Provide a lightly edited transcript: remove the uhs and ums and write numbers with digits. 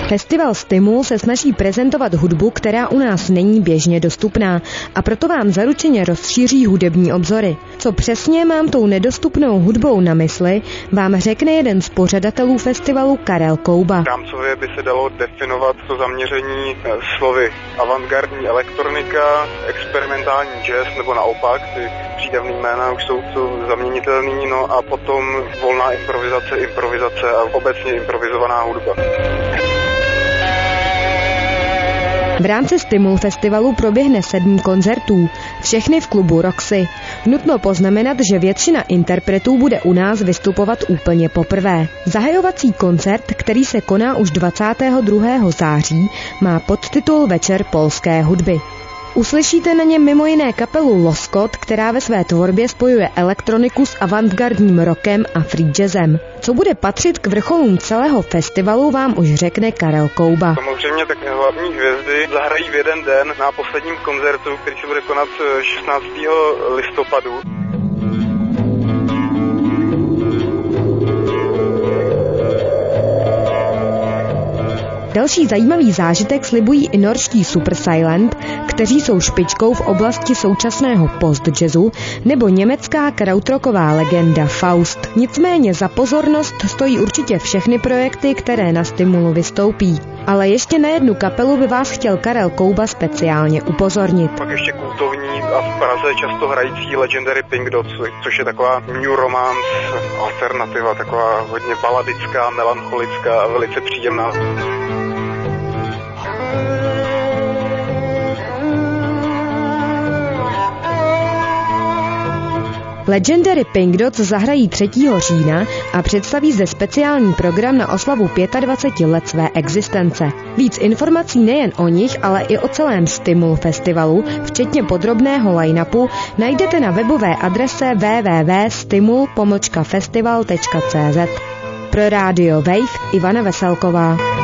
Festival Stimul se snaží prezentovat hudbu, která u nás není běžně dostupná, a proto vám zaručeně rozšíří hudební obzory. Co přesně mám tou nedostupnou hudbou na mysli, vám řekne jeden z pořadatelů festivalu Karel Kouba. Rámcově by se dalo definovat to zaměření slovy avantgardní elektronika, experimentální jazz, nebo naopak, ty přídavný jména už jsou zaměnitelný, no a potom volná improvizace a obecně improvizovaná hudba. V rámci Stimul festivalu proběhne 7 koncertů, všechny v klubu Roxy. Nutno poznamenat, že většina interpretů bude u nás vystupovat úplně poprvé. Zahajovací koncert, který se koná už 22. září, má podtitul Večer polské hudby. Uslyšíte na něm mimo jiné kapelu Loskot, která ve své tvorbě spojuje elektroniku s avantgardním rockem a free jazzem. Co bude patřit k vrcholům celého festivalu, vám už řekne Karel Kouba. Samozřejmě tak hlavní hvězdy zahrají v jeden den na posledním koncertu, který se bude konat 16. listopadu. Další zajímavý zážitek slibují i norští Super Silent, kteří jsou špičkou v oblasti současného post-jazzu, nebo německá krautrocková legenda Faust. Nicméně za pozornost stojí určitě všechny projekty, které na Stimulu vystoupí. Ale ještě na jednu kapelu by vás chtěl Karel Kouba speciálně upozornit. Pak ještě kultovní a v Praze často hrající Legendary Pink Dots, což je taková new romance alternativa, taková hodně baladická, melancholická a velice příjemná. Legendary Pink Dots zahrají 3. října a představí zde speciální program na oslavu 25 let své existence. Víc informací nejen o nich, ale i o celém Stimul festivalu, včetně podrobného line-upu, najdete na webové adrese www.stimul-festival.cz. Pro Radio Wave Ivana Veselková.